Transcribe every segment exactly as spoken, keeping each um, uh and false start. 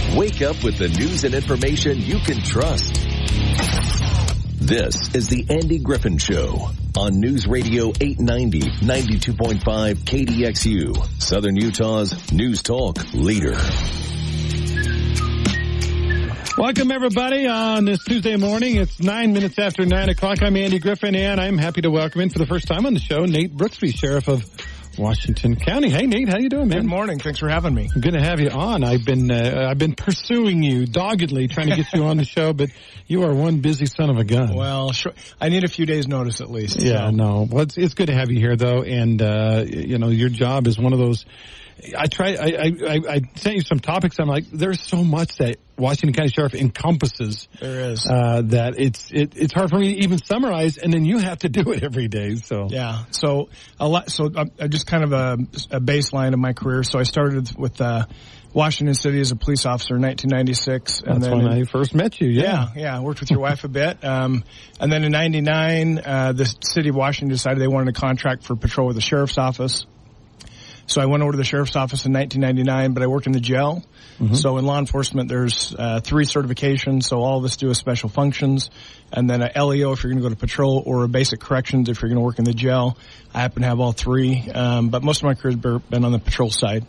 Wake up with the news and information you can trust. This is the Andy Griffin Show on News Radio eight ninety, ninety-two point five K D X U, Southern Utah's News Talk leader. Welcome, everybody, on this Tuesday morning. It's nine minutes after nine o'clock. I'm Andy Griffin, and I'm happy to welcome in for the first time on the show Nate Brooksby, Sheriff of Washington County. Hey, Nate, how you doing, man? Good morning. Thanks for having me. Good to have you on. I've been uh, I've been pursuing you doggedly, trying to get you on the show, but you are one busy son of a gun. Well, sure. I need a few days' notice at least. Yeah, so. no. Well, it's, it's good to have you here, though, and uh, you know, your job is one of those. I try. I, I I sent you some topics. I'm like, there's so much that Washington County Sheriff encompasses. There is uh, that it's it, it's hard for me to even summarize, and then you have to do it every day. So yeah. So a lot. So uh, just kind of a, a baseline of my career. So I started with uh, Washington City as a police officer in nineteen ninety-six. And That's then when in, I first met you. Yeah, yeah. yeah I worked with your wife a bit. Um, and then in ninety-nine, uh, the city of Washington decided they wanted a contract for patrol with the sheriff's office. So I went over to the sheriff's office in nineteen ninety-nine, but I worked in the jail. Mm-hmm. So in law enforcement, there's uh, three certifications. So all of us do a special functions, and then a L E O if you're going to go to patrol, or a basic corrections if you're going to work in the jail. I happen to have all three, um, but most of my career has been on the patrol side.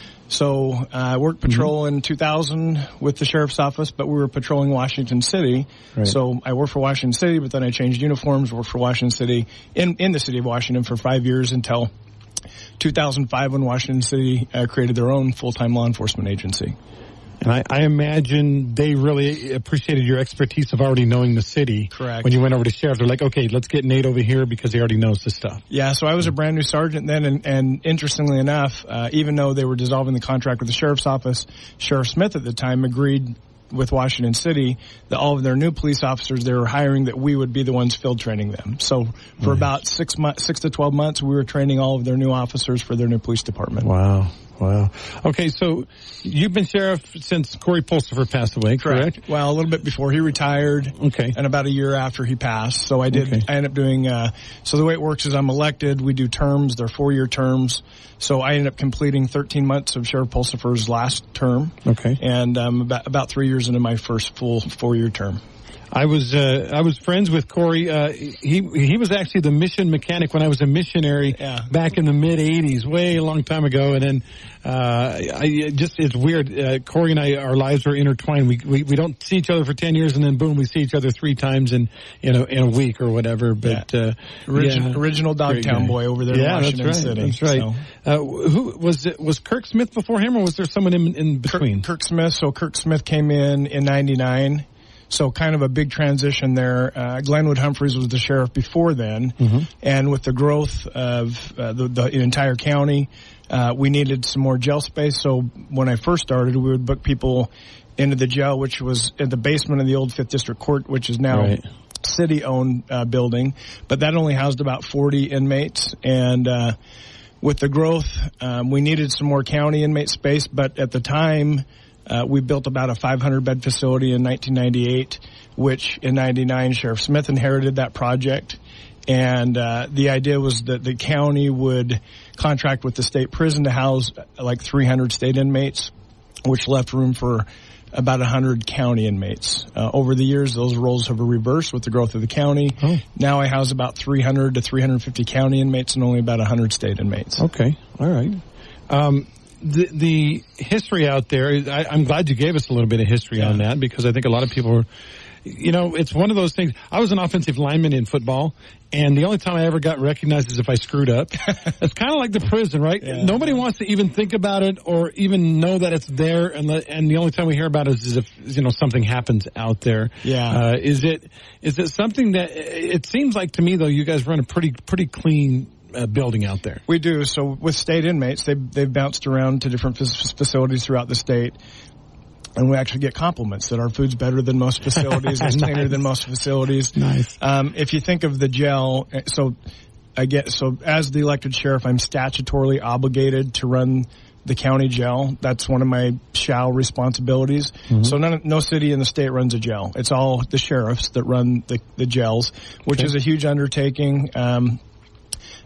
So uh, I worked patrol mm-hmm. in two thousand with the sheriff's office, but we were patrolling Washington City. Right. So I worked for Washington City, but then I changed uniforms, worked for Washington City in, in the city of Washington for five years until two thousand five when Washington City uh, created their own full-time law enforcement agency. And I, I imagine they really appreciated your expertise of already knowing the city. Correct. When you went over to sheriff, they're like, okay, let's get Nate over here because he already knows this stuff. Yeah, so I was a brand new sergeant then, and, and interestingly enough, uh, even though they were dissolving the contract with the sheriff's office, Sheriff Smith at the time agreed with Washington City that all of their new police officers they were hiring, that we would be the ones field training them. So for nice. about six months, six to twelve months, we were training all of their new officers for their new police department. Wow. Wow. Okay, so you've been sheriff since Corey Pulsifer passed away, correct? correct? Well, a little bit before he retired. Okay. And about a year after he passed. So I did, okay. I ended up doing, uh, so the way it works is I'm elected, we do terms, they're four-year terms. So I ended up completing thirteen months of Sheriff Pulsifer's last term. Okay. And um, about, about three years into my first full four-year term. I was uh, I was friends with Corey. Uh, he he was actually the mission mechanic when I was a missionary yeah. back in the mid eighties, way a long time ago. And then uh, I just it's weird. Uh, Corey and I, our lives are intertwined. We, we we don't see each other for ten years, and then boom, we see each other three times in in a, in a week or whatever. But yeah. uh, Origin, yeah. original Dogtown boy over there yeah, in Washington that's right. City. That's right. So. Uh, who was it? Was Kirk Smith before him, or was there someone in in between? Kirk, Kirk Smith. So Kirk Smith came in in ninety-nine. So kind of a big transition there. Uh, Glenwood Humphreys was the sheriff before then. Mm-hmm. And with the growth of uh, the, the entire county, uh, we needed some more jail space. So when I first started, we would book people into the jail, which was in the basement of the old Fifth District Court, which is now right. city-owned uh, building. But that only housed about forty inmates. And uh, with the growth, um, we needed some more county inmate space. But at the time, Uh, we built about a five hundred bed facility in nineteen ninety-eight, which in ninety-nine, Sheriff Smith inherited that project. And uh, the idea was that the county would contract with the state prison to house like three hundred state inmates, which left room for about one hundred county inmates. Uh, over the years, those roles have reversed with the growth of the county. Oh. Now I house about three hundred to three hundred fifty county inmates and only about one hundred state inmates. Okay. All right. Um, The, the history out there, I, I'm glad you gave us a little bit of history yeah. on that, because I think a lot of people are, you know, it's one of those things. I was an offensive lineman in football, and the only time I ever got recognized is if I screwed up. It's kind of like the prison, right? Yeah. Nobody wants to even think about it or even know that it's there, and the, and the only time we hear about it is if, you know, something happens out there. Yeah. Uh, is it, is it something that, it seems like to me, though, you guys run a pretty, pretty clean Uh, building out there. We do. So with state inmates, they've, they've bounced around to different f- facilities throughout the state. And we actually get compliments that our food's better than most facilities. It's cleaner Nice. than most facilities. Nice. Um, if you think of the jail, so I get, so as the elected sheriff, I'm statutorily obligated to run the county jail. That's one of my shall responsibilities. Mm-hmm. So none, no city in the state runs a jail. It's all the sheriffs that run the, the jails, which okay. is a huge undertaking. Um,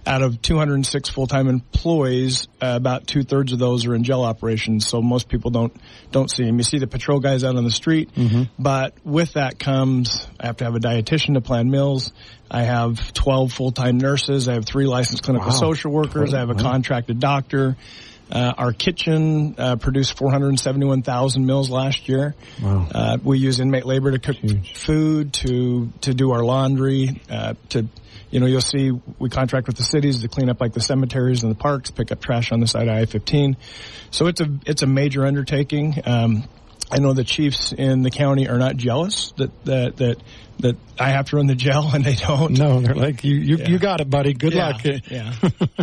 out of two hundred six full-time employees, uh, about two-thirds of those are in jail operations, so most people don't don't see them. You see the patrol guys out on the street, mm-hmm. but with that comes, I have to have a dietitian to plan meals. I have twelve full-time nurses. I have three licensed clinical wow. social workers. I have a wow. contracted doctor. Uh, our kitchen uh, produced four hundred seventy-one thousand meals last year. Wow. Uh, we use inmate labor to cook Huge. food, to to do our laundry, uh, to, you know, you'll see we contract with the cities to clean up like the cemeteries and the parks, pick up trash on the side of I fifteen. So it's a it's a major undertaking. Um, I know the chiefs in the county are not jealous that that that, that I have to run the jail and they don't. No, they're like, you you, yeah. you got it, buddy. Good yeah. luck. Yeah.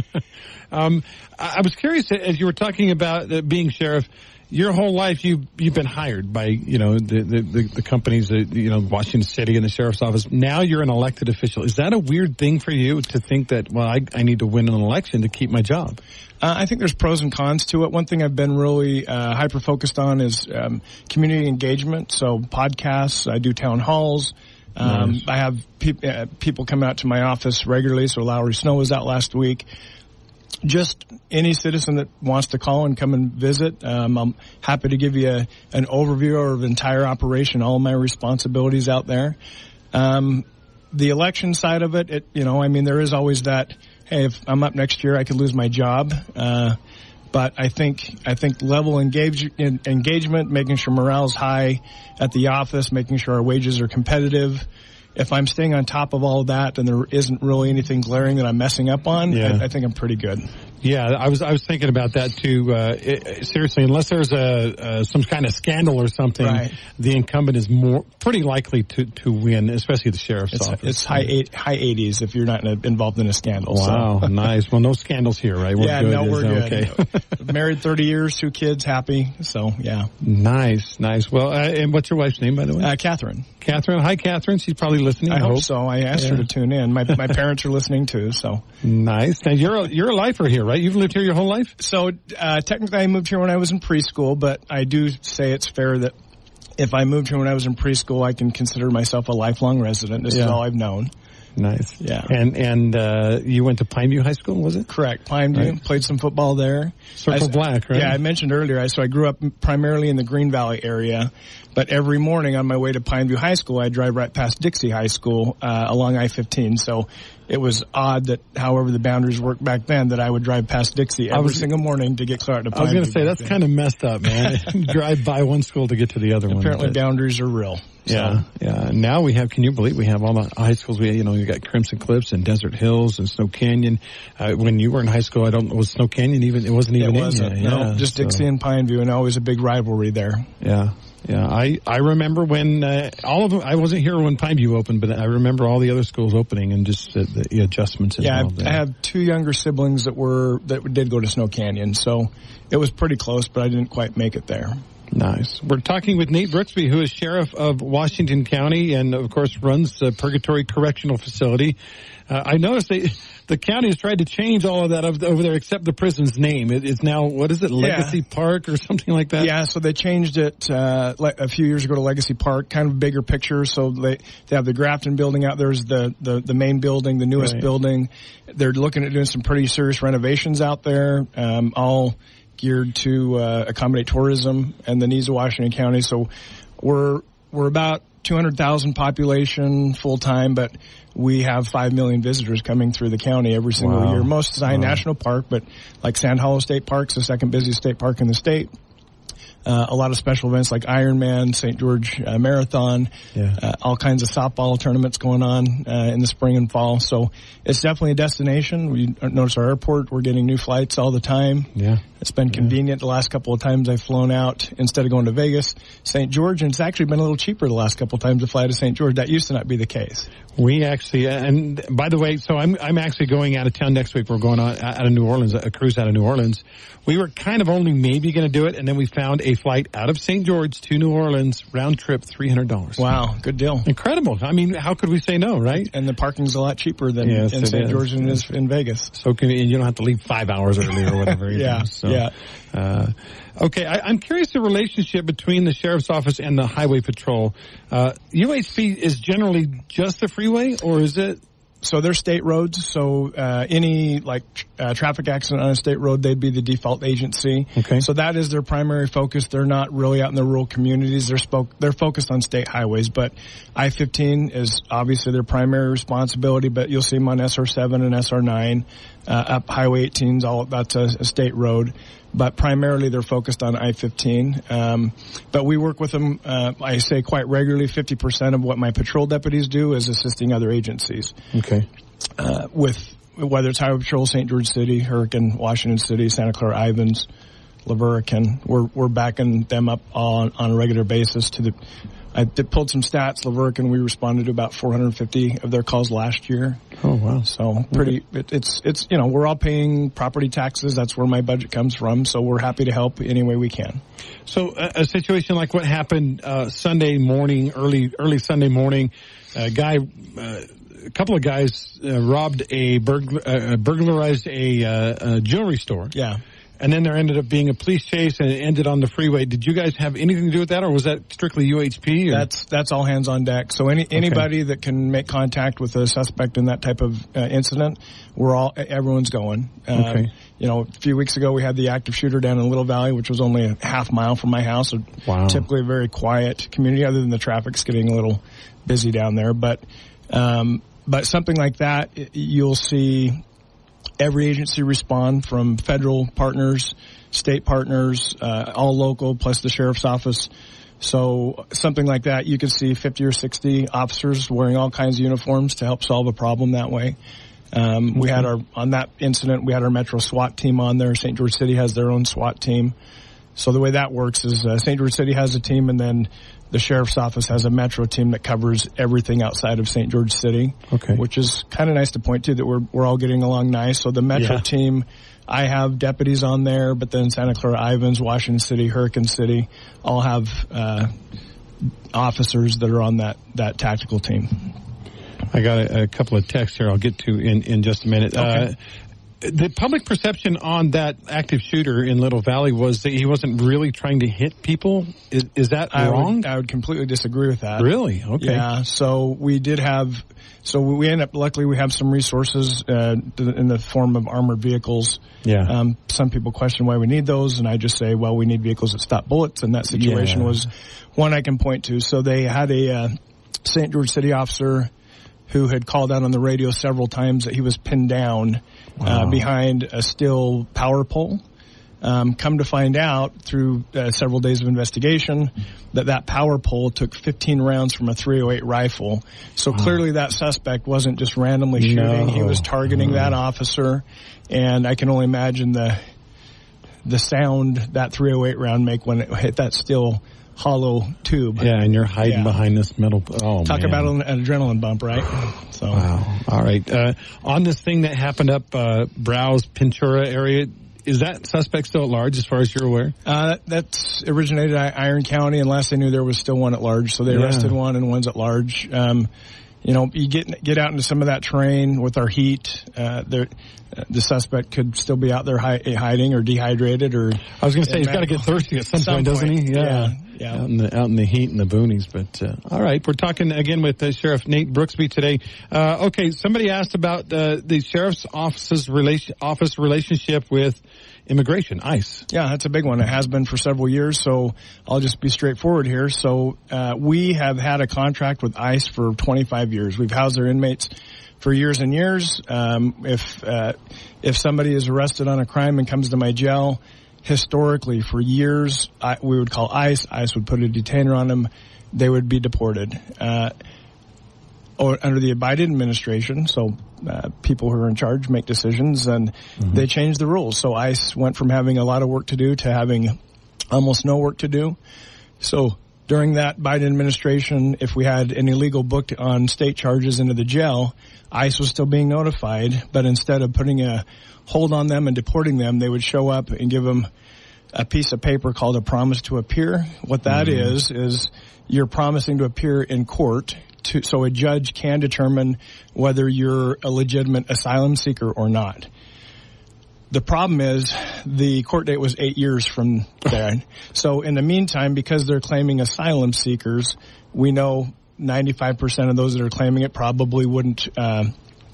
um, I, I was curious, as you were talking about uh, being sheriff, your whole life you you've been hired by, you know, the the, the, the companies, that, you know, Washington City and the sheriff's office. Now you're an elected official. Is that a weird thing for you to think that, well, I, I need to win an election to keep my job? Uh, I think there's pros and cons to it. One thing I've been really uh, hyper-focused on is um, community engagement, so podcasts. I do town halls. Um, nice. I have pe- uh, people come out to my office regularly, so Lowry Snow was out last week. Just any citizen that wants to call and come and visit, um, I'm happy to give you a, an overview of the entire operation, all my responsibilities out there. Um, the election side of it, it, you know, I mean, there is always that, hey, if I'm up next year, I could lose my job. Uh, but I think, I think level engage, in, engagement, making sure morale's high at the office, making sure our wages are competitive. If I'm staying on top of all of that and there isn't really anything glaring that I'm messing up on, yeah. I, I think I'm pretty good. Yeah, I was I was thinking about that too. Uh, it, seriously, unless there's a uh, some kind of scandal or something, right. the incumbent is more pretty likely to, to win, especially the sheriff's it's, office. It's high eight, high eighties if you're not in a, involved in a scandal. Wow, so. Nice. Well, no scandals here, right? We're yeah, good. no, we're good. Okay. Married thirty years, two kids, happy. So yeah. Nice, nice. Well, uh, and what's your wife's name, by the way? Uh, Catherine. Catherine. Hi, Catherine. She's probably listening. I, I hope, hope so. I asked yeah. her to tune in. My my parents are listening too. So nice. Now you're a, you're a lifer here, right? You've lived here your whole life? So uh, technically I moved here when I was in preschool, but I do say it's fair that if I moved here when I was in preschool, I can consider myself a lifelong resident. This yeah. is all I've known. Nice. Yeah. And and uh, you went to Pineview High School, was it? Correct. Pineview. Right. Played some football there. Circle I, Black, right? Yeah, I mentioned earlier, I, so I grew up primarily in the Green Valley area, but every morning on my way to Pineview High School, I drive right past Dixie High School uh, along I fifteen. So it was odd that, however the boundaries worked back then, that I would drive past Dixie every was, single morning to get clear out to Pineview. I was going to say, that's kind of messed up, man. Drive by one school to get to the other Apparently one. Apparently boundaries are real. So. Yeah, yeah. Now we have, can you believe we have all the high schools? We, you know, you got Crimson Cliffs and Desert Hills and Snow Canyon. Uh, when you were in high school, I don't know, was Snow Canyon even, it wasn't even it wasn't, in yet. No, yeah, just so. Dixie and Pineview, and always a big rivalry there. Yeah. Yeah, I, I remember when, uh, all of them, I wasn't here when Pineview opened, but I remember all the other schools opening and just uh, the, the adjustments involved. Yeah, I have two younger siblings that were, that did go to Snow Canyon, so it was pretty close, but I didn't quite make it there. Nice. We're talking with Nate Brooksby, who is sheriff of Washington County and, of course, runs the Purgatory Correctional Facility. Uh, I noticed they, the county has tried to change all of that over there except the prison's name. It, it's now, what is it, Legacy yeah. Park or something like that? Yeah, so they changed it uh, a few years ago to Legacy Park, kind of a bigger picture. So they, they have the Grafton building out. There's the, the, the main building, the newest right. building. They're looking at doing some pretty serious renovations out there, um, all geared to uh, accommodate tourism and the needs of Washington County. So we're we're about two hundred thousand population full time, but we have five million visitors coming through the county every single wow. year. Most Zion wow. National Park, but like Sand Hollow State Park's the second busiest state park in the state. Uh, a lot of special events like Ironman, Saint George uh, Marathon, yeah. uh, all kinds of softball tournaments going on uh, in the spring and fall. So it's definitely a destination. We notice our airport, we're getting new flights all the time. Yeah. It's been convenient. The last couple of times I've flown out, instead of going to Vegas, Saint George, and it's actually been a little cheaper the last couple of times to fly to Saint George. That used to not be the case. We actually, and by the way, so I'm I'm actually going out of town next week. We're going on out of New Orleans, a cruise out of New Orleans. We were kind of only maybe going to do it, and then we found a flight out of Saint George to New Orleans, round trip, three hundred dollars. Wow, good deal. Incredible. I mean, how could we say no, right? And the parking's a lot cheaper than yes, in Saint is. George than it is in Vegas. So convenient. You don't have to leave five hours early or whatever. yeah, so, yeah. Uh, okay, I, I'm curious the relationship between the sheriff's office and the highway patrol. Uh, U H P is generally just the freeway, or is it? so they're state roads. So uh, any like uh, traffic accident on a state road, they'd be the default agency. Okay. So that is their primary focus. They're not really out in the rural communities. They're spoke. They're focused on state highways. But I fifteen is obviously their primary responsibility. But you'll see them on S R seven and S R nine. Uh, up Highway eighteen's all that's a, a state road. But primarily they're focused on I fifteen. Um, but we work with them, uh, I say quite regularly. fifty percent of what my patrol deputies do is assisting other agencies. Okay. Uh, with, whether it's Highway Patrol, Saint George City, Hurricane, Washington City, Santa Clara Ivans, La Verrican, we're, we're backing them up on, on a regular basis to the, I did, pulled some stats. La Verrican, we responded to about four hundred fifty of their calls last year. Oh, wow. So pretty, okay. it, it's, it's, you know, we're all paying property taxes. That's where my budget comes from. So we're happy to help any way we can. So a, a situation like what happened, uh, Sunday morning, early, early Sunday morning, a guy, uh, a couple of guys, uh, robbed a burglar, uh, burglarized a, uh, a jewelry store. Yeah. And then there ended up being a police chase, and it ended on the freeway. Did you guys have anything to do with that, or was that strictly U H P? Or? That's that's all hands on deck. So any anybody okay. that can make contact with a suspect in that type of uh, incident, we're all everyone's going. Um, okay. You know, a few weeks ago we had the active shooter down in Little Valley, which was only a half mile from my house. So wow. Typically a very quiet community, other than the traffic's getting a little busy down there. But um, but something like that, you'll see every agency respond, from federal partners, state partners, uh, all local, plus the sheriff's office. So something like that, you could see fifty or sixty officers wearing all kinds of uniforms to help solve a problem that way. Um, we had our, on that incident, we had our Metro SWAT team on there. Saint George City has their own SWAT team. So the way that works is uh, Saint George City has a team, and then the sheriff's office has a Metro team that covers everything outside of Saint George City. Okay. Which is kind of nice to point to, that we're we're all getting along nice. So the Metro yeah. team, I have deputies on there, but then Santa Clara Ivans, Washington City, Hurricane City, all have uh, officers that are on that, that tactical team. I got a, a couple of texts here I'll get to in, in just a minute. Okay. Uh, the public perception on that active shooter in Little Valley was that he wasn't really trying to hit people. Is, is that I wrong? Would, I would completely disagree with that. Really? Okay. Yeah. So we did have, so we end up, luckily we have some resources uh, in the form of armored vehicles. Yeah. Um, some people question why we need those, and I just say, well, we need vehicles that stop bullets, and that situation yeah. was one I can point to. So they had a uh, Saint George City officer who had called out on the radio several times that he was pinned down wow. uh, behind a steel power pole. Um, come to find out through uh, several days of investigation that that power pole took fifteen rounds from a three oh eight rifle. So wow. clearly that suspect wasn't just randomly shooting. No. He was targeting mm. that officer. And I can only imagine the the sound that three oh eight round make when it hit that steel hollow tube. Yeah, and you're hiding yeah. behind this metal. Oh, Talk man. about an, an adrenaline bump, right? So. Wow. All right. Uh, on this thing that happened up uh, Browse, Pintura area, is that suspect still at large as far as you're aware? Uh, that's originated in Iron County, and last I knew there was still one at large. So they yeah. arrested one and one's at large. Um, you know, you get get out into some of that terrain with our heat. Uh, there, uh, the suspect could still be out there hi- hiding or dehydrated, or I was going to say he's got to get thirsty at some, some point, doesn't he? Yeah, yeah. yeah. Out in the out in the heat and the boonies. But uh, all right, we're talking again with uh, Sheriff Nate Brooksby today. Uh, okay, somebody asked about uh, the sheriff's office's relation office relationship with immigration, ICE. Yeah, that's a big one. It has been for several years, so I'll just be straightforward here. So uh, we have had a contract with ICE for twenty-five years. We've housed their inmates for years and years. Um, if uh, if somebody is arrested on a crime and comes to my jail, historically for years, I, we would call ICE. ICE would put a detainer on them. They would be deported. Uh, or under the Biden administration, so uh, people who are in charge make decisions, and mm-hmm. they changed the rules. So ICE went from having a lot of work to do to having almost no work to do. So during that Biden administration, if we had an illegal booked on state charges into the jail, ICE was still being notified, but instead of putting a hold on them and deporting them, they would show up and give them a piece of paper called a promise to appear. What that mm-hmm. is, is you're promising to appear in court to, so a judge can determine whether you're a legitimate asylum seeker or not. The problem is the court date was eight years from there. So in the meantime, because they're claiming asylum seekers, we know ninety-five percent of those that are claiming it probably wouldn't uh,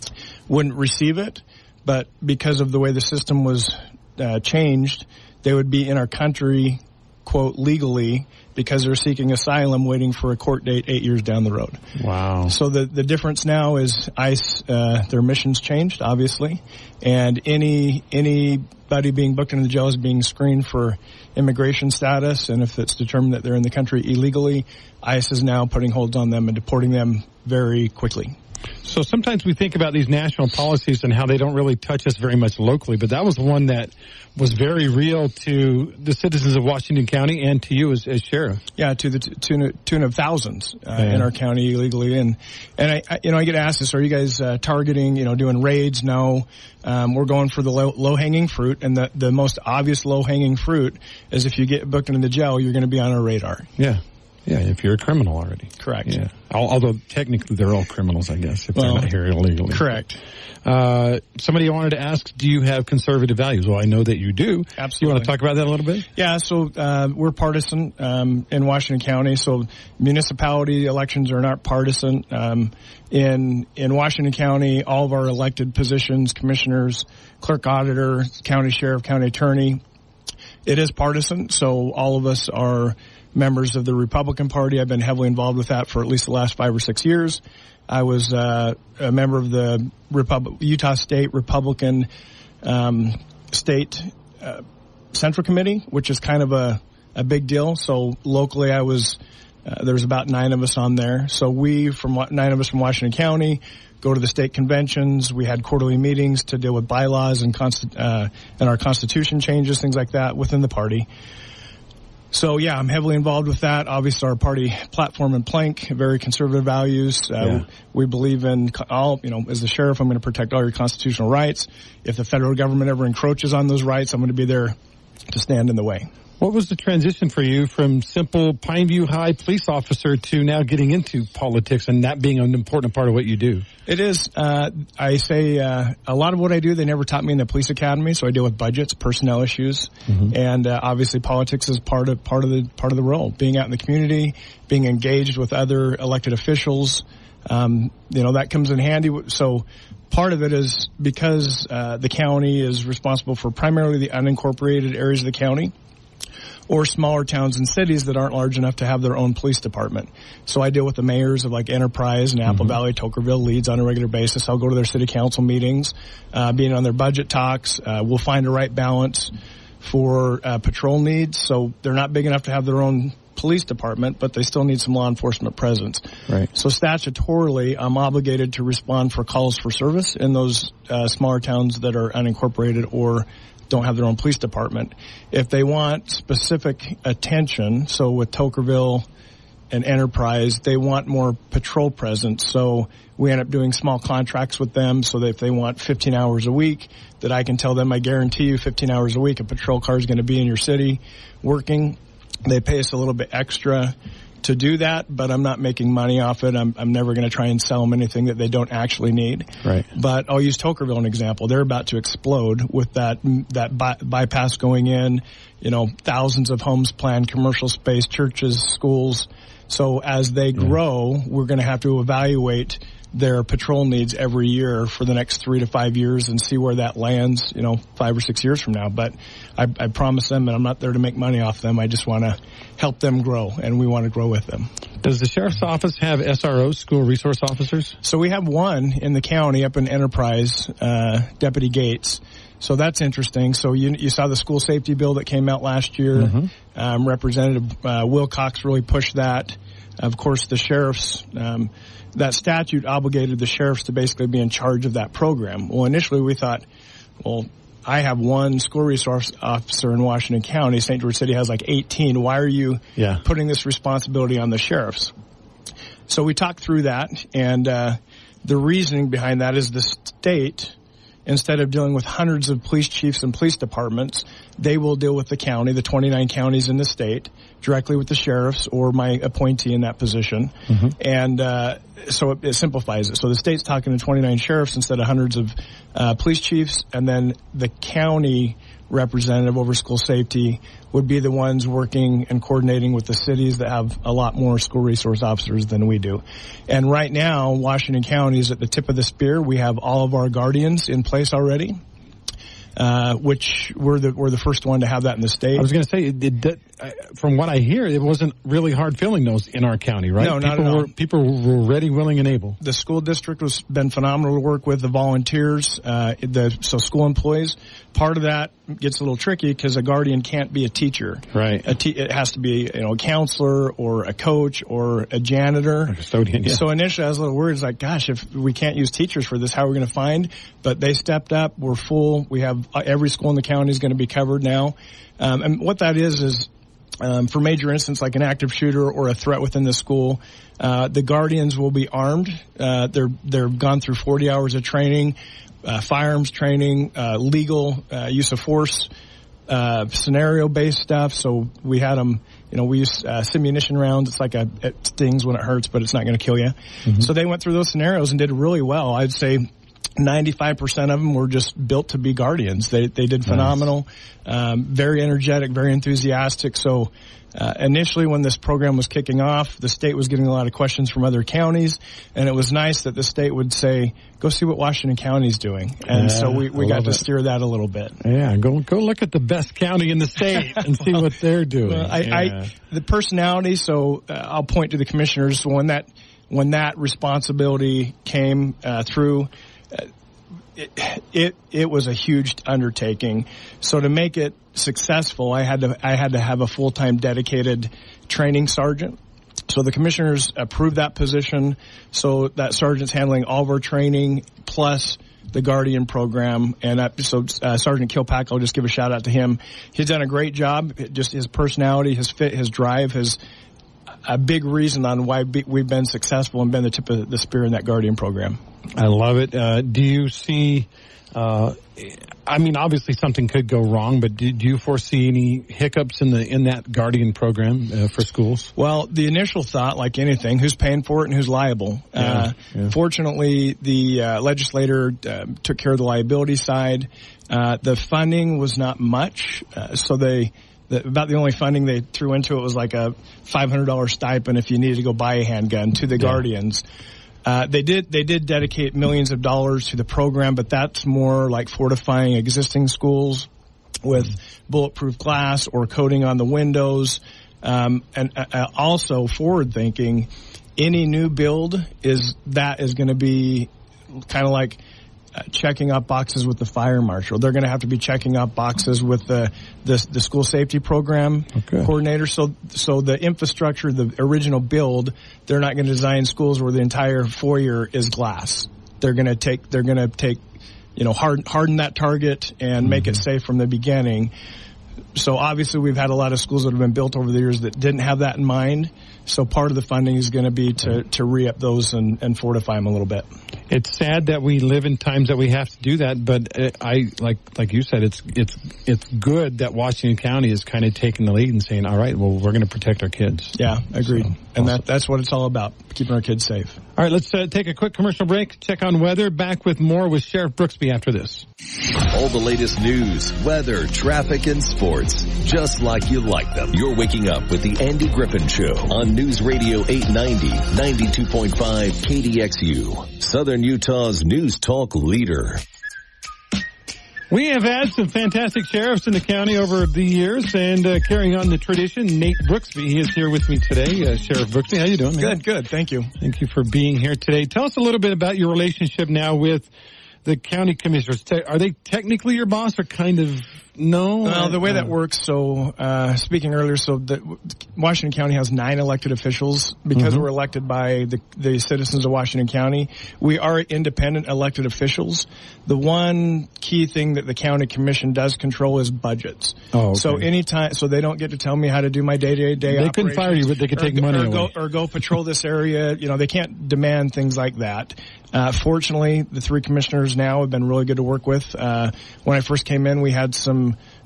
wouldn't receive it, but because of the way the system was uh, changed, they would be in our country, quote, legally, because they're seeking asylum waiting for a court date eight years down the road. Wow. So the, the difference now is ICE, uh, their mission's changed, obviously, and any anybody being booked into the jail is being screened for immigration status, and if it's determined that they're in the country illegally, ICE is now putting holds on them and deporting them very quickly. So sometimes we think about these national policies and how they don't really touch us very much locally, but that was one that was very real to the citizens of Washington County and to you as, as sheriff. Yeah, to the t- tune, tune of thousands uh, yeah. in our county illegally. And, and I, I, you know, I get asked this, are you guys uh, targeting, you know, doing raids? No. Um, we're going for the low, low-hanging fruit, and the, the most obvious low-hanging fruit is if you get booked into the jail, you're going to be on our radar. Yeah. Yeah, if you're a criminal already. Correct. Yeah. Although technically they're all criminals, I guess, if well, they're not here illegally. Correct. Uh, somebody wanted to ask, do you have conservative values? Well, I know that you do. Absolutely. You want to talk about that a little bit? Yeah, so uh, we're partisan um, in Washington County. So municipality elections are not partisan. Um, in in Washington County, all of our elected positions, commissioners, clerk auditor, county sheriff, county attorney, it is partisan. So all of us are members of the Republican Party. I've been heavily involved with that for at least the last five or six years. I was uh, a member of the Repub- Utah State Republican um, State uh, Central Committee, which is kind of a, a big deal. So locally, I was uh, there was about nine of us on there. So we, from nine of us from Washington County, go to the state conventions. We had quarterly meetings to deal with bylaws and consti- uh, and our constitution changes, things like that within the party. So, yeah, I'm heavily involved with that. Obviously, our party platform and plank, very conservative values. Uh, yeah. We believe in all, you know, as the sheriff, I'm going to protect all your constitutional rights. If the federal government ever encroaches on those rights, I'm going to be there to stand in the way. What was the transition for you from simple Pineview High police officer to now getting into politics and that being an important part of what you do? It is. Uh, I say uh, a lot of what I do, they never taught me in the police academy, so I deal with budgets, personnel issues, mm-hmm. and uh, obviously politics is part of part of the part of the role. Being out in the community, being engaged with other elected officials, um, you know, that comes in handy. So part of it is because uh, the county is responsible for primarily the unincorporated areas of the county, or smaller towns and cities that aren't large enough to have their own police department. So I deal with the mayors of like Enterprise and Apple mm-hmm. Valley, Tokerville, Leeds on a regular basis. I'll go to their city council meetings, uh, being on their budget talks. Uh, we'll find a right balance for uh, patrol needs. So they're not big enough to have their own police department, but they still need some law enforcement presence. Right. So statutorily, I'm obligated to respond for calls for service in those uh, smaller towns that are unincorporated or don't have their own police department. If they want specific attention, so with Tokerville and Enterprise, they want more patrol presence. So we end up doing small contracts with them so that if they want fifteen hours a week, that I can tell them, I guarantee you fifteen hours a week, a patrol car is going to be in your city working. They pay us a little bit extra to do that, but I'm not making money off it. I'm, I'm never going to try and sell them anything that they don't actually need. Right. But I'll use Tokerville as an example. They're about to explode with that that by, bypass going in. You know, thousands of homes planned, commercial space, churches, schools. So as they grow, we're going to have to evaluate their patrol needs every year for the next three to five years and see where that lands, you know, five or six years from now. But I, I promise them that I'm not there to make money off them. I just want to help them grow, and we want to grow with them. Does the sheriff's office have S R Os, school resource officers? So we have one in the county up in Enterprise, uh, Deputy Gates. So that's interesting. So you, you saw the school safety bill that came out last year. Mm-hmm. Um, Representative uh, Wilcox really pushed that. Of course, the sheriffs, um, that statute obligated the sheriffs to basically be in charge of that program. Well, initially we thought, well, I have one school resource officer in Washington County. Saint George City has like eighteen. Why are you yeah. putting this responsibility on the sheriffs? So we talked through that, and uh, the reasoning behind that is the state, instead of dealing with hundreds of police chiefs and police departments, they will deal with the county, the twenty-nine counties in the state, directly with the sheriffs or my appointee in that position. Mm-hmm. And uh, so it, it simplifies it. So the state's talking to twenty-nine sheriffs instead of hundreds of uh, police chiefs, and then the county representative over school safety would be the ones working and coordinating with the cities that have a lot more school resource officers than we do. And right now, Washington County is at the tip of the spear. We have all of our guardians in place already. Uh, which we're the we're the first one to have that in the state. I was going to say, it, it, uh, from what I hear, it wasn't really hard filling those in our county, right? No, not people at all. Were, people were ready, willing, and able. The school district has been phenomenal to work with. The volunteers, uh, the so school employees. Part of that gets a little tricky because a guardian can't be a teacher. Right. A te- it has to be, you know, a counselor or a coach or a janitor. A custodian. Yeah. So initially I was a little worried. It's like, gosh, if we can't use teachers for this, how are we going to find? But they stepped up. We're full. We have uh, every school in the county is going to be covered now. Um, and what that is is um, for major incidents like an active shooter or a threat within the school, uh, the guardians will be armed. Uh, they're they're gone through forty hours of training. Uh, firearms training, uh, legal uh, use of force, uh, scenario-based stuff. So we had them, you know, we use uh, simunition rounds. It's like a, it stings when it hurts, but it's not going to kill you. Mm-hmm. So they went through those scenarios and did really well. I'd say ninety-five percent of them were just built to be guardians. They they did phenomenal, nice. um, very energetic, very enthusiastic. So uh, initially when this program was kicking off, the state was getting a lot of questions from other counties, and it was nice that the state would say, go see what Washington County's doing. And yeah, so we, we got to it. steer that a little bit. Yeah, go go look at the best county in the state and see what they're doing. Well, I, yeah. I, the personality, so uh, I'll point to the commissioners. When that, when that responsibility came uh, through, uh, It, it it was a huge undertaking. So to make it successful, I had to I had to have a full-time dedicated training sergeant. So the commissioners approved that position. So that sergeant's handling all of our training plus the Guardian program. And that, so uh, Sergeant Kilpack, I'll just give a shout out to him. He's done a great job. Just his personality, his fit, his drive, his a big reason on why we've been successful and been the tip of the spear in that Guardian program. I love it. Uh, do you see, uh, I mean, obviously something could go wrong, but do, do you foresee any hiccups in the in that Guardian program uh, for schools? Well, the initial thought, like anything, who's paying for it and who's liable? Yeah, uh, yeah. Fortunately, the uh, legislator uh, took care of the liability side. Uh, the funding was not much, uh, so they... The, about the only funding they threw into it was like a five hundred dollars stipend if you needed to go buy a handgun to the yeah. Guardians. Uh, they did they did dedicate millions of dollars to the program, but that's more like fortifying existing schools with bulletproof glass or coating on the windows, um, and uh, also forward thinking. Any new build is that is going to be kind of like Uh, checking up boxes with the fire marshal. They're going to have to be checking up boxes with the the, the school safety program okay. coordinator. So so the infrastructure, the original build, they're not going to design schools where the entire foyer is glass. They're going to take they're going to take you know hard, harden that target and mm-hmm. make it safe from the beginning. So obviously we've had a lot of schools that have been built over the years that didn't have that in mind. So part of the funding is going to be to, to re-up those and, and fortify them a little bit. It's sad that we live in times that we have to do that, but I like like you said, it's it's it's good that Washington County is kind of taking the lead and saying, all right, well, we're going to protect our kids. Yeah, agreed. So, and awesome. that that's what it's all about, keeping our kids safe. All right, let's uh, take a quick commercial break, check on weather. Back with more with Sheriff Brooksby after this. All the latest news, weather, traffic, and sports, just like you like them. You're waking up with the Andy Griffin Show on News Radio eight ninety, ninety-two point five K D X U, Southern Utah's news talk leader. We have had some fantastic sheriffs in the county over the years, and uh, carrying on the tradition, Nate Brooksby, he is here with me today. Uh, Sheriff Brooksby, how you doing, man? Good, good. Thank you. Thank you for being here today. Tell us a little bit about your relationship now with the county commissioners. Are they technically your boss or kind of no? Well, the way that works, so uh, speaking earlier, so the, Washington County has nine elected officials because mm-hmm. we're elected by the, the citizens of Washington County. We are independent elected officials. The one key thing that the county commission does control is budgets. Oh, okay. So anytime, so they don't get to tell me how to do my day-to-day day They couldn't fire you, but they could take or, money or away. Go, or go patrol this area. You know, they can't demand things like that. Uh, fortunately, the three commissioners now have been really good to work with. Uh, when I first came in, we had some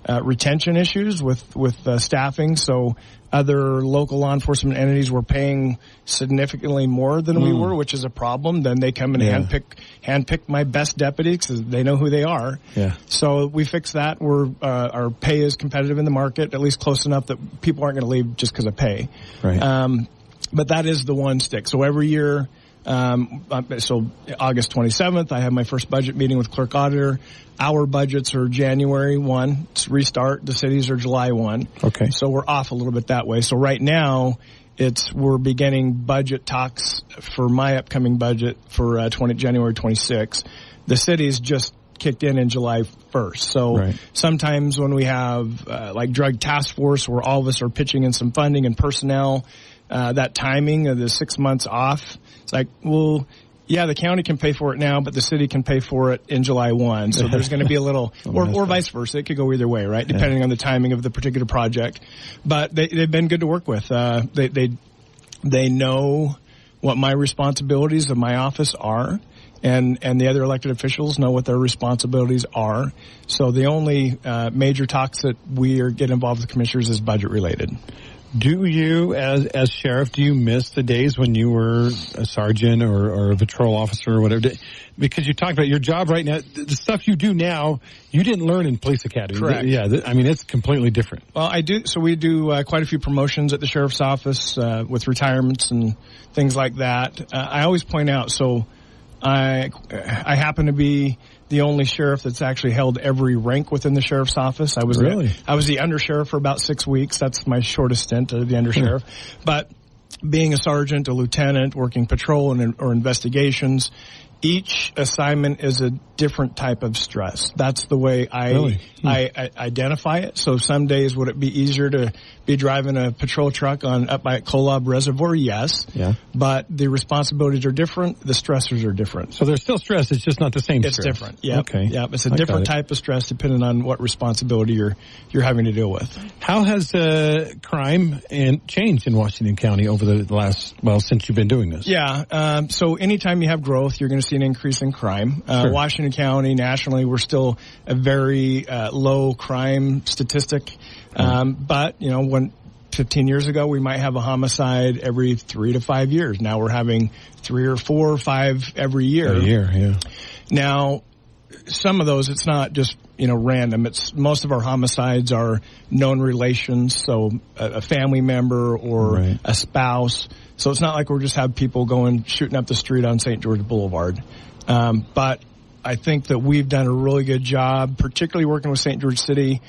uh, retention issues with with uh, staffing. So other local law enforcement entities were paying significantly more than mm. we were, which is a problem. Then they come and yeah. handpick handpick my best deputies because they know who they are. Yeah. So we fixed that. We're uh, our pay is competitive in the market, at least close enough that people aren't going to leave just because of pay. Right. Um, but that is the one stick. So every year. Um, so August twenty-seventh, I have my first budget meeting with clerk auditor. Our budgets are January first. It's restart. The cities are July first. Okay. So we're off a little bit that way. So right now, it's, we're beginning budget talks for my upcoming budget for, uh, twenty, January twenty-sixth. The cities just kicked in in July first. So right. sometimes when we have, uh, like drug task force where all of us are pitching in some funding and personnel, uh, that timing of the six months off, it's like, well, yeah, the county can pay for it now, but the city can pay for it in July first. So there's going to be a little, or, or vice versa. It could go either way, right? Depending yeah. on the timing of the particular project. But they, they've been good to work with. Uh, they, they, they know what my responsibilities of my office are. And, and the other elected officials know what their responsibilities are. So the only, uh, major talks that we are get involved with commissioners is budget related. Do you, as as sheriff, do you miss the days when you were a sergeant or, or a patrol officer or whatever? Because you talked about your job right now, the stuff you do now, you didn't learn in police academy. Correct. Yeah, I mean, it's completely different. Well, I do, so we do uh, quite a few promotions at the sheriff's office uh, with retirements and things like that. Uh, I always point out, so I I happen to be the only sheriff that's actually held every rank within the sheriff's office. I was really? the, I was the undersheriff for about six weeks. That's my shortest stint as the undersheriff. But being a sergeant, a lieutenant, working patrol and or investigations, each assignment is a different type of stress. That's the way I, really? hmm. I, I identify it. So some days would it be easier to be driving a patrol truck on up by Kolob Reservoir? Yes. Yeah. But the responsibilities are different. The stressors are different. So there's still stress. It's just not the same it's stress. It's different. Yeah. Okay. Yeah. It's a I different it. type of stress depending on what responsibility you're you're having to deal with. How has uh, crime and changed in Washington County over the last, well, since you've been doing this? Yeah. Um, so anytime you have growth, you're going to see an increase in crime. Uh, sure. Washington County, nationally, we're still a very uh, low crime statistic. Um, mm. But, you know, when fifteen years ago, we might have a homicide every three to five years. Now we're having three or four or five every year. A year, yeah. Now, some of those, it's not just, you know, random. It's most of our homicides are known relations, so a, a family member or right. a spouse. So it's not like we're just have people going shooting up the street on Saint George Boulevard. Um, but I think that we've done a really good job, particularly working with Saint George City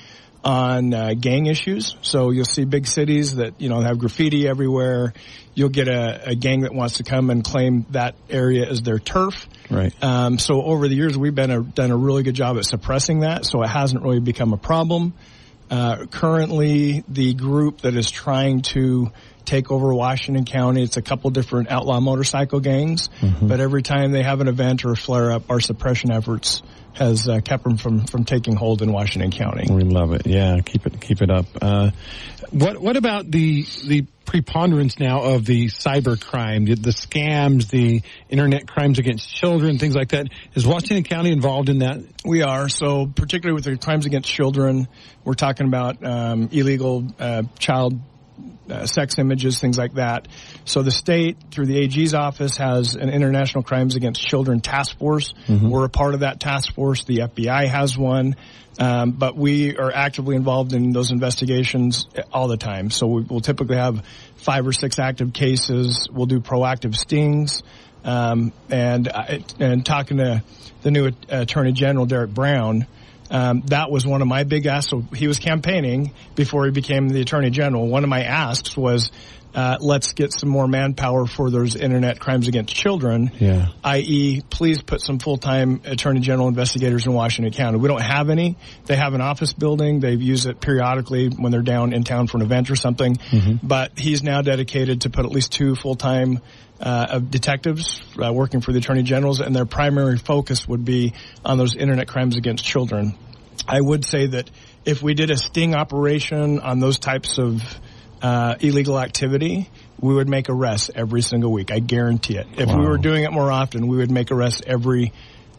on uh, gang issues. So you'll see big cities that, you know, have graffiti everywhere. You'll get a, a gang that wants to come and claim that area as their turf. Right. Um, so over the years, we've been a, done a really good job at suppressing that, so it hasn't really become a problem. Uh, currently, the group that is trying to take over Washington County, it's a couple different outlaw motorcycle gangs, mm-hmm. but every time they have an event or a flare-up, our suppression efforts has uh, kept them from, from taking hold in Washington County. We love it. Yeah, keep it keep it up. Uh, what what about the the preponderance now of the cyber crime, the, the scams, the internet crimes against children, things like that? Is Washington County involved in that? We are. So particularly with the crimes against children, we're talking about um, illegal uh, child Uh, sex images, things like that. So the state, through the A G's office, has an International Crimes Against Children task force. Mm-hmm. We're a part of that task force. The F B I has one. Um, but we are actively involved in those investigations all the time. So we, we'll typically have five or six active cases. We'll do proactive stings. Um, and, uh, and talking to the new Attorney General, Derek Brown, Um, that was one of my big asks. So he was campaigning before he became the Attorney General. One of my asks was, uh, let's get some more manpower for those internet crimes against children. Yeah. that is, please put some full-time Attorney General investigators in Washington County. We don't have any. They have an office building. They use it periodically when they're down in town for an event or something. Mm-hmm. But he's now dedicated to put at least two full-time Uh, of detectives uh, working for the Attorney Generals, and their primary focus would be on those internet crimes against children. I would say that if we did a sting operation on those types of uh, illegal activity, we would make arrests every single week. I guarantee it. If wow. we were doing it more often, we would make arrests every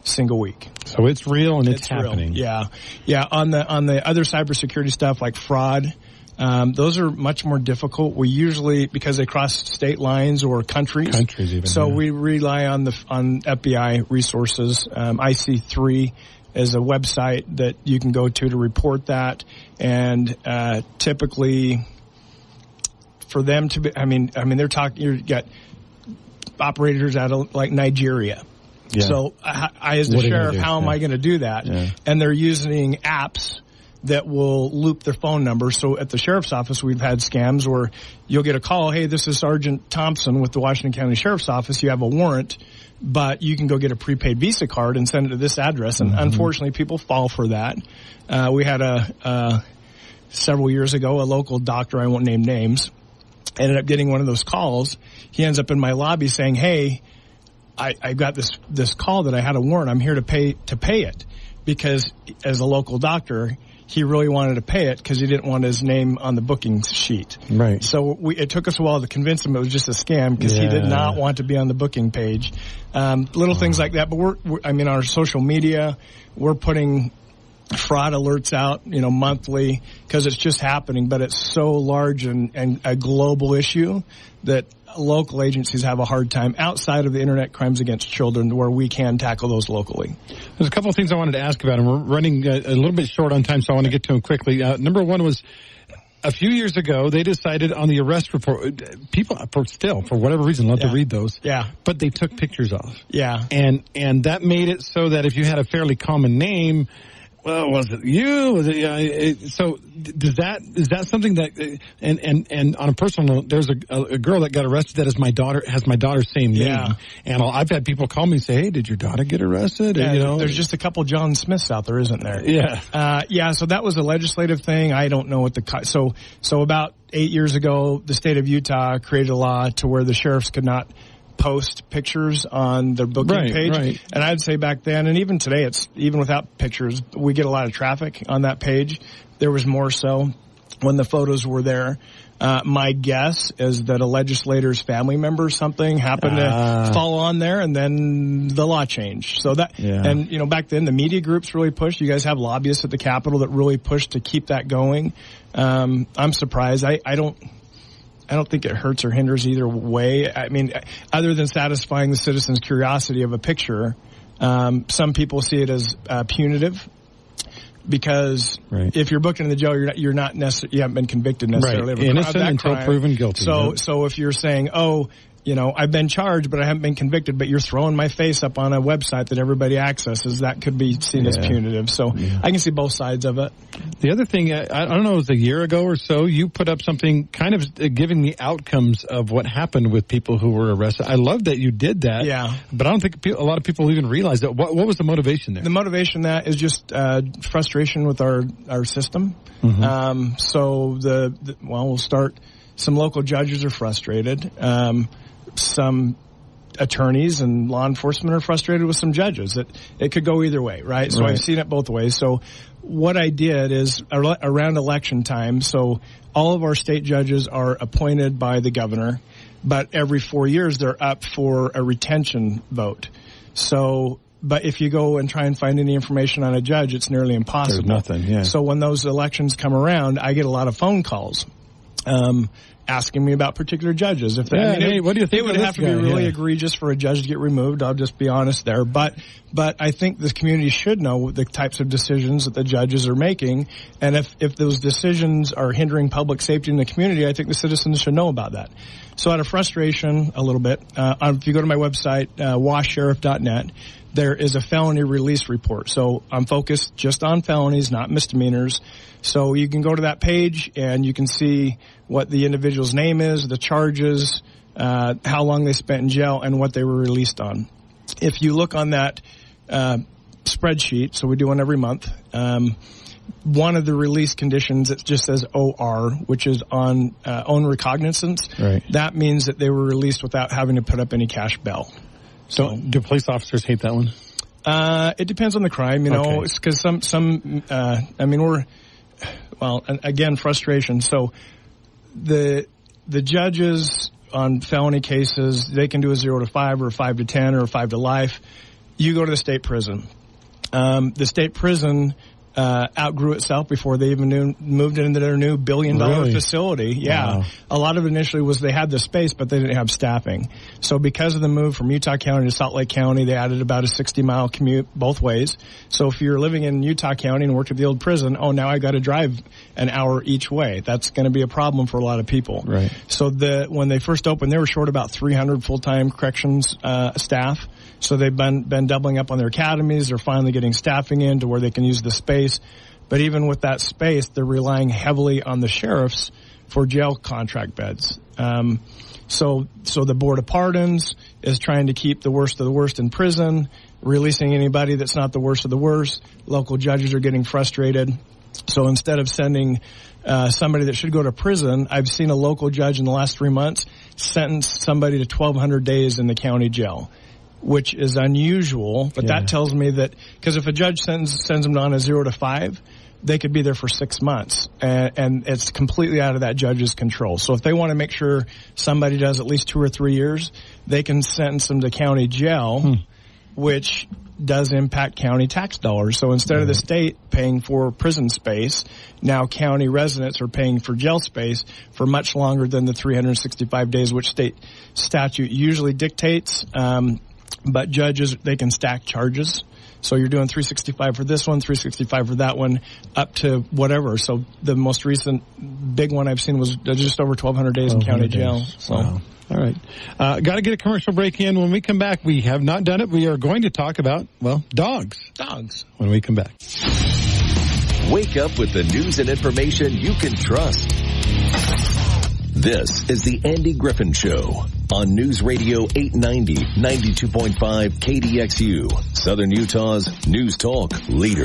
single week. So it's real and it's, it's happening. Real. Yeah. Yeah. On the, on the other cybersecurity stuff like fraud, um, those are much more difficult. We usually, because they cross state lines or countries. Countries even. So yeah. we rely on the, on F B I resources. Um, I C three is a website that you can go to to report that. And, uh, typically for them to be, I mean, I mean, they're talking, you've got operators out of like Nigeria. Yeah. So I, I as the what sheriff, how yeah. am I going to do that? Yeah. And they're using apps that will loop their phone number. So at the sheriff's office, we've had scams where you'll get a call, hey, this is Sergeant Thompson with the Washington County Sheriff's Office. You have a warrant, but you can go get a prepaid Visa card and send it to this address. And mm-hmm. unfortunately, people fall for that. Uh, we had a, uh, several years ago, a local doctor, I won't name names, ended up getting one of those calls. He ends up in my lobby saying, hey, I, I got this, this call that I had a warrant. I'm here to pay, to pay it because as a local doctor, he really wanted to pay it because he didn't want his name on the booking sheet. Right. So we, it took us a while to convince him it was just a scam because yeah. he did not want to be on the booking page. Um, little oh. things like that. But we're, we're, I mean, our social media, we're putting fraud alerts out, you know, monthly because it's just happening, but it's so large and, and a global issue that local agencies have a hard time outside of the internet crimes against children where we can tackle those locally. There's a couple of things I wanted to ask about, and we're running a, a little bit short on time, so I want to get to them quickly. Uh, number one was a few years ago, they decided on the arrest report, people for still, for whatever reason, love yeah. to read those. Yeah. But they took pictures off. Yeah. And, and that made it so that if you had a fairly common name, well, was it you? Was it, yeah, it, so does that, is that something that, and, and, and on a personal note, there's a, a girl that got arrested that is my daughter, has my daughter's same name. Yeah. And I'll, I've had people call me and say, hey, did your daughter get arrested? Yeah, and, you know, there's just a couple John Smiths out there, isn't there? Yeah. Uh, yeah, so that was a legislative thing. I don't know what the, so, so about eight years ago, the state of Utah created a law to where the sheriffs could not post pictures on their booking right, page. Right. And I'd say back then, and even today, it's even without pictures, we get a lot of traffic on that page. There was more so when the photos were there. Uh, my guess is that a legislator's family member or something happened uh, to fall on there, and then the law changed. So that, yeah. and you know, back then the media groups really pushed. You guys have lobbyists at the Capitol that really pushed to keep that going. Um, I'm surprised. I, I don't. I don't think it hurts or hinders either way. I mean, other than satisfying the citizen's curiosity of a picture, um, some people see it as uh, punitive because right. if you're booked in the jail, you're not, you're not necessarily, you haven't been convicted necessarily right. of a innocent crime, until crime. proven guilty. So, right? so if you're saying, oh, you know, I've been charged, but I haven't been convicted, but you're throwing my face up on a website that everybody accesses, that could be seen yeah. as punitive. So yeah. I can see both sides of it. The other thing, I, I don't know, it was a year ago or so, you put up something kind of giving the outcomes of what happened with people who were arrested. I love that you did that. Yeah. But I don't think a lot of people even realize that. What, what was the motivation there? The motivation that is just uh, frustration with our, our system. Mm-hmm. Um, so the, the, well, we'll start, some local judges are frustrated. Um, some attorneys and law enforcement are frustrated with some judges. It it could go either way, right? So right. I've seen it both ways. So what I did is around election time, so all of our state judges are appointed by the governor, but every four years they're up for a retention vote. So, but if you go and try and find any information on a judge, it's nearly impossible. There's nothing, yeah. So when those elections come around, I get a lot of phone calls. Um, asking me about particular judges. If they, yeah, I mean, hey, it, what do you think it would of have this to guy? be really yeah. egregious for a judge to get removed. I'll just be honest there. But, but I think the community should know the types of decisions that the judges are making. And if, if those decisions are hindering public safety in the community, I think the citizens should know about that. So out of frustration, a little bit, uh, if you go to my website, uh, wash sheriff dot net, there is a felony release report. So I'm focused just on felonies, not misdemeanors. So you can go to that page and you can see what the individual's name is, the charges, uh, how long they spent in jail, and what they were released on. If you look on that uh, spreadsheet, so we do one every month, um, one of the release conditions, it just says O R, which is on uh, own recognizance. Right. That means that they were released without having to put up any cash bail. So, do police officers hate that one? Uh, it depends on the crime, you know, okay. it's because some, some, uh, I mean, we're, well, again, frustration. So the, the judges on felony cases, they can do a zero to five or a five to ten or a five to life. you go to the state prison. Um, the state prison uh, outgrew itself before they even knew, moved into their new billion dollar Really? facility. Yeah. Wow. A lot of it initially was they had the space, but they didn't have staffing. So because of the move from Utah County to Salt Lake County, they added about a sixty mile commute both ways. So if you're living in Utah County and worked at the old prison, oh, now I got to drive an hour each way. That's going to be a problem for a lot of people. Right. So the when they first opened, they were short about three hundred full-time corrections uh, staff. So they've been been doubling up on their academies. They're finally getting staffing in to where they can use the space. But even with that space, they're relying heavily on the sheriffs for jail contract beds. Um, so so the Board of Pardons is trying to keep the worst of the worst in prison, releasing anybody that's not the worst of the worst. Local judges are getting frustrated. So instead of sending uh, somebody that should go to prison, I've seen a local judge in the last three months sentence somebody to twelve hundred days in the county jail, which is unusual. But Yeah. that tells me that, because if a judge sends, sends them on a zero to five, they could be there for six months. And, and it's completely out of that judge's control. So if they want to make sure somebody does at least two or three years, they can sentence them to county jail, hmm. which does impact county tax dollars. So instead mm-hmm. of the state paying for prison space, now county residents are paying for jail space for much longer than the three hundred sixty-five days, which state statute usually dictates. Um, but judges, they can stack charges. So you're doing three sixty-five for this one, three sixty-five for that one, up to whatever. So the most recent big one I've seen was just over twelve hundred days in county jail. Days. So. Wow. All right. Uh, got to get a commercial break in. When we come back, we have not done it. We are going to talk about, well, dogs. Dogs. When we come back. Wake up with the news and information you can trust. This is the Andy Griffin Show on News Radio eight ninety, ninety-two point five K D X U, Southern Utah's news talk leader.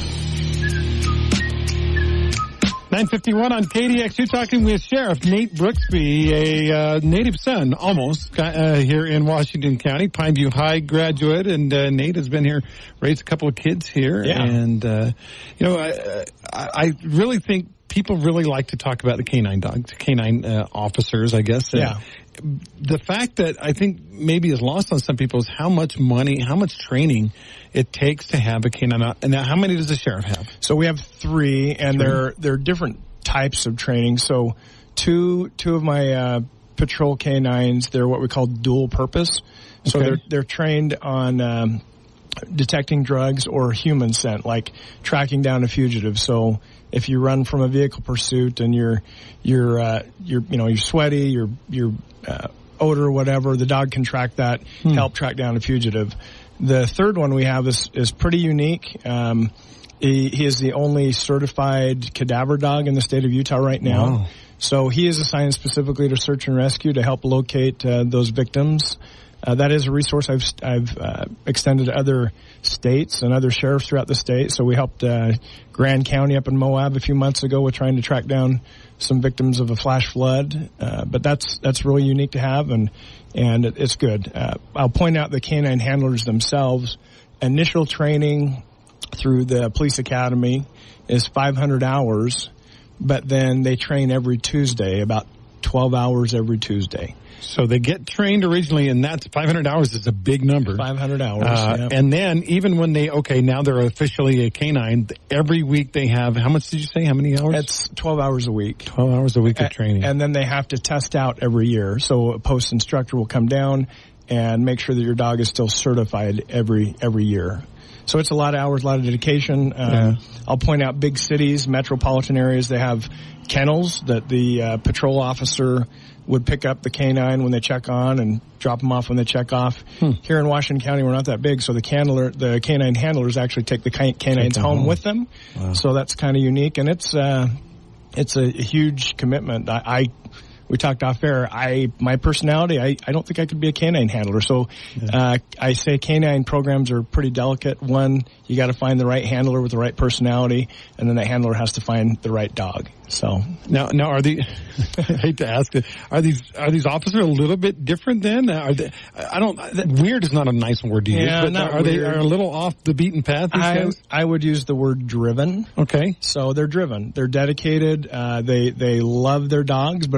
nine fifty-one on K D X U, talking with Sheriff Nate Brooksby, a uh, native son, almost, uh, here in Washington County, Pineview High graduate, and uh, Nate has been here, raised a couple of kids here, yeah. and, uh, you know, I, I, I really think people really like to talk about the canine dogs, canine uh, officers, I guess. Yeah. And the fact that I think maybe is lost on some people is how much money, how much training it takes to have a canine. And now, how many does the sheriff have? So we have three, and Three. they're they're different types of training. So two two of my uh, patrol canines, they're what we call dual purpose. So Okay. they're they're trained on um, detecting drugs or human scent, like tracking down a fugitive. So if you run from a vehicle pursuit and you're you're uh, you're you know you're sweaty, you're you're uh, odor, whatever, the dog can track that, Hmm. help track down a fugitive. The third one we have is is pretty unique. Um, he, he is the only certified cadaver dog in the state of Utah right now. Wow. So he is assigned specifically to search and rescue to help locate uh, those victims. Uh, that is a resource I've I've uh, extended to other states and other sheriffs throughout the state. So we helped uh, Grand County up in Moab a few months ago with trying to track down some victims of a flash flood. Uh, but that's that's really unique to have, and and it, it's good. Uh, I'll point out the canine handlers themselves. Initial training through the police academy is five hundred hours, but then they train every Tuesday, about twelve hours every Tuesday. So they get trained originally, and that's five hundred hours is a big number. five hundred hours. Uh, yeah. And then even when they, okay, now they're officially a canine, every week they have, how much did you say? How many hours? It's twelve hours a week. twelve hours a week of training. And then they have to test out every year. So a post instructor will come down and make sure that your dog is still certified every every year. So it's a lot of hours, a lot of dedication. Um, Yeah. I'll point out big cities, metropolitan areas, they have kennels that the uh, patrol officer would pick up the canine when they check on and drop them off when they check off. Hmm. Here in Washington County, we're not that big, so the handler, the canine handlers actually take the can- canines them home, home. with them. Wow. So that's kind of unique, and it's uh, it's a huge commitment. I, I we talked off air. I my personality, I, I don't think I could be a canine handler. So uh, I say canine programs are pretty delicate. One, you got to find the right handler with the right personality, and then that handler has to find the right dog. So Now, now are the, I hate to ask it, are these, are these officers a little bit different then? Are they, I don't, that, weird is not a nice word to use, Yeah, but not are they weird. are a little off the beaten path? These I guys? I would use the word driven. Okay. So they're driven. They're dedicated. Uh, they they love their dogs, but at the same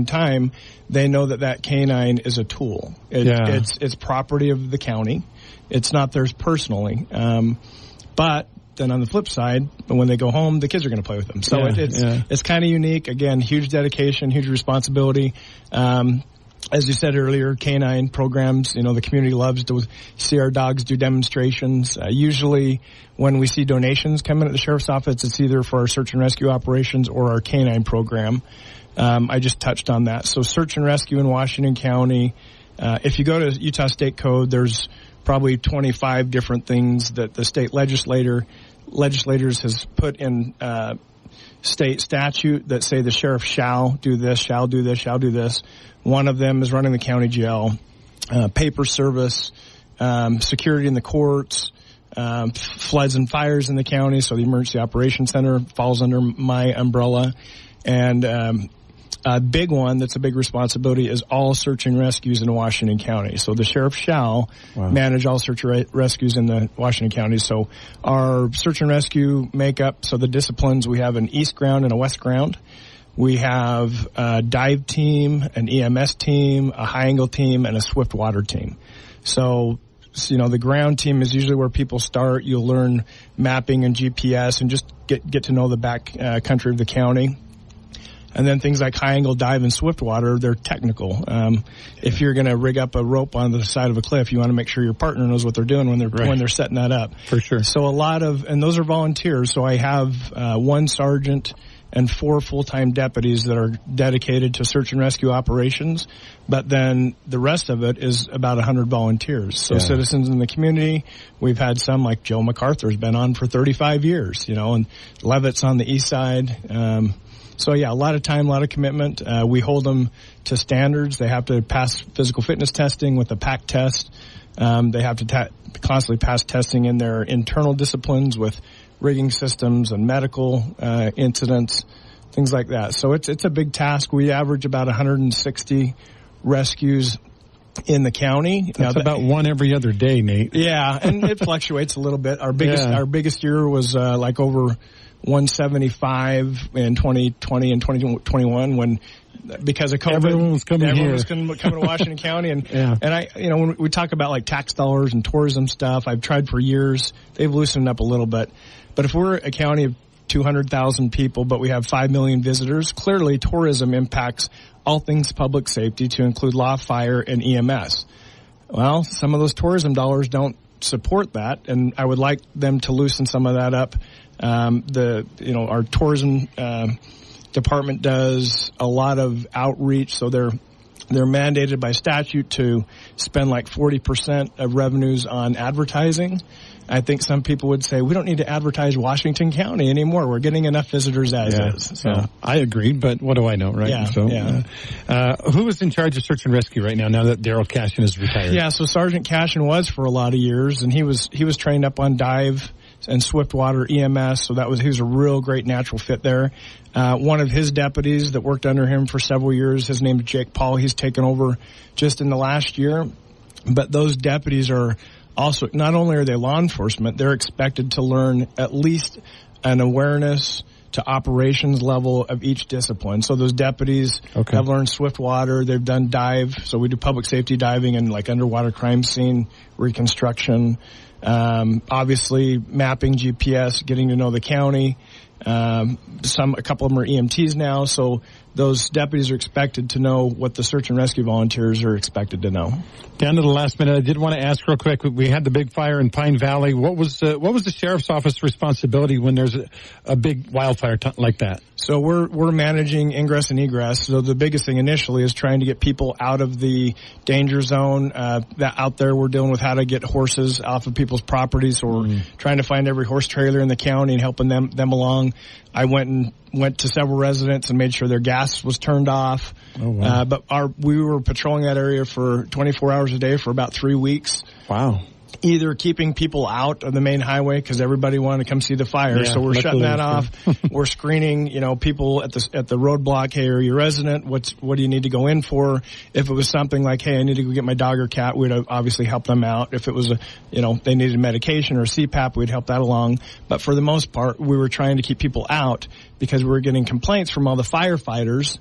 time, they know that that canine is a tool. It, yeah. It's it's property of the county. It's not theirs personally. Um, but then on the flip side, when they go home, the kids are going to play with them. So yeah, it, it's yeah. it's kind of unique. Again, huge dedication, huge responsibility. Um, As you said earlier, canine programs, you know, the community loves to see our dogs do demonstrations. Uh, usually when we see donations come in at the sheriff's office, it's either for our search and rescue operations or our canine program. Um, I just touched on that. So search and rescue in Washington County, uh, if you go to Utah State Code, there's probably twenty-five different things that the state legislator, legislators has put in, uh, state statute that say the sheriff shall do this, shall do this, shall do this. One of them is running the county jail, uh, paper service, um, security in the courts, um, floods and fires in the county. So the Emergency Operations Center falls under my umbrella. And um, a big one that's a big responsibility is all search and rescues in Washington County. So the sheriff shall wow. manage all search and re- rescues in the Washington County. So our search and rescue makeup, so the disciplines, we have an east ground and a west ground. We have a dive team, an E M S team, a high angle team, and a swift water team. So, you know, the ground team is usually where people start. You'll learn mapping and G P S and just get, get to know the back uh, country of the county. And then things like high angle dive and swift water, they're technical. Um, if you're going to rig up a rope on the side of a cliff, you want to make sure your partner knows what they're doing when they're right. when they're setting that up. For sure. So a lot of, and those are volunteers. So I have uh, one sergeant and four full-time deputies that are dedicated to search and rescue operations. But then the rest of it is about one hundred volunteers. So yeah. citizens in the community, we've had some like Joe MacArthur's been on for thirty-five years, you know, and Levitt's on the east side. Um, So, yeah, a lot of time, a lot of commitment. Uh, we hold them to standards. They have to pass physical fitness testing with a P A C test. Um, they have to ta- constantly pass testing in their internal disciplines with rigging systems and medical uh, incidents, things like that. So it's it's a big task. We average about one hundred sixty rescues in the county. That's now, about that, one every other day, Nate. Yeah, and it fluctuates a little bit. Our biggest yeah. our biggest year was uh, like over one seventy-five in twenty twenty and twenty twenty-one when, because of COVID, everyone was coming everyone here. was coming, coming to Washington County. And, yeah. and I, you know, when we talk about like tax dollars and tourism stuff, I've tried for years. They've loosened up a little bit. But if we're a county of two hundred thousand people, but we have five million visitors, clearly tourism impacts all things public safety to include law, fire, and E M S. Well, some of those tourism dollars don't support that, and I would like them to loosen some of that up. Um, the, you know, our tourism, uh, department does a lot of outreach, so they're, they're mandated by statute to spend like forty percent of revenues on advertising. I think some people would say we don't need to advertise Washington County anymore. We're getting enough visitors as yeah, is. So yeah. I agree, but what do I know, right? Yeah, so, yeah. Uh, uh, who is in charge of search and rescue right now? Now that Daryl Cashin is retired. Yeah, so Sergeant Cashin was for a lot of years, and he was he was trained up on dive and Swiftwater E M S, so that was he was a real great natural fit there. Uh, one of his deputies that worked under him for several years, his name is Jake Paul. He's taken over just in the last year, but those deputies are also, not only are they law enforcement, they're expected to learn at least an awareness to operations level of each discipline. So those deputies okay. have learned Swiftwater. They've done dive. So we do public safety diving and like underwater crime scene reconstruction. Um, obviously mapping G P S, getting to know the county. Um, some, a couple of them are E M Ts now. So those deputies are expected to know what the search and rescue volunteers are expected to know. Down to the last minute, I did want to ask real quick. We had the big fire in Pine Valley. What was uh, what was the sheriff's office responsibility when there's a, a big wildfire t- like that? So we're we're managing ingress and egress. So the biggest thing initially is trying to get people out of the danger zone. Uh, that out there, we're dealing with how to get horses off of people's properties. So we're mm. trying to find every horse trailer in the county and helping them them along. I went and went to several residents and made sure their gas was turned off. Oh, wow. Uh, but our we were patrolling that area for twenty-four hours a day for about three weeks. Wow. Either keeping people out of the main highway because everybody wanted to come see the fire, yeah, so we're shutting that off. We're screening, you know, people at the at the roadblock. Hey, are you a resident? What's what do you need to go in for? If it was something like, hey, I need to go get my dog or cat, we'd obviously help them out. If it was a, you know, they needed medication or C PAP, we'd help that along. But for the most part, we were trying to keep people out because we were getting complaints from all the firefighters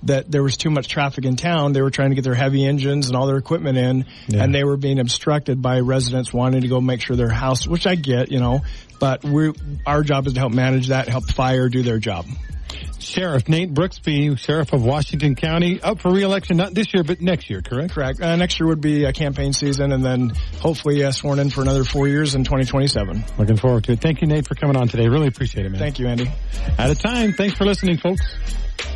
that there was too much traffic in town. They were trying to get their heavy engines and all their equipment in, yeah. and they were being obstructed by residents wanting to go make sure their house, which I get, you know, but we our job is to help manage that, help fire do their job. Sheriff Nate Brooksby, Sheriff of Washington County, up for re-election, not this year, but next year, correct? Correct. Uh, next year would be a campaign season, and then hopefully uh, sworn in for another four years in twenty twenty-seven. Looking forward to it. Thank you, Nate, for coming on today. Really appreciate it, man. Thank you, Andy. Out of time. Thanks for listening, folks.